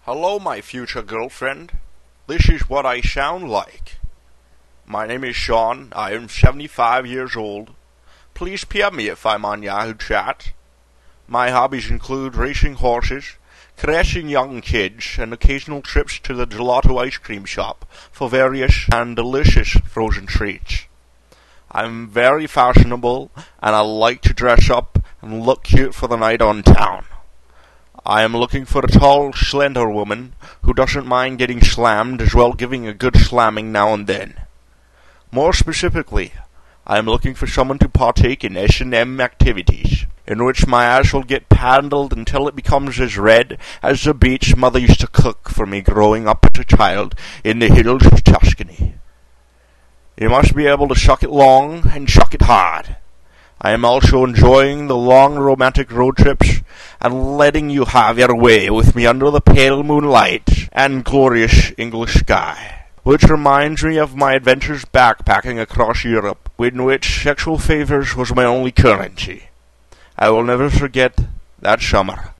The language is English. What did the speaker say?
Hello, my future girlfriend. This is what I sound like. My name is Sean. I am 75 years old. Please PM me if I'm on Yahoo Chat. My hobbies include racing horses, caressing young kids, and occasional trips to the gelato ice cream shop for various and delicious frozen treats. I'm very fashionable, and I like to dress up and look cute for the night on town. I am looking for a tall, slender woman who doesn't mind getting slammed as well giving a good slamming now and then. More specifically, I am looking for someone to partake in S&M activities, in which my ass will get paddled until it becomes as red as the beets mother used to cook for me growing up as a child in the hills of Tuscany. You must be able to suck it long and suck it hard. I am also enjoying the long romantic road trips and letting you have your way with me under the pale moonlight and glorious English sky. Which reminds me of my adventures backpacking across Europe, in which sexual favors was my only currency. I will never forget that summer.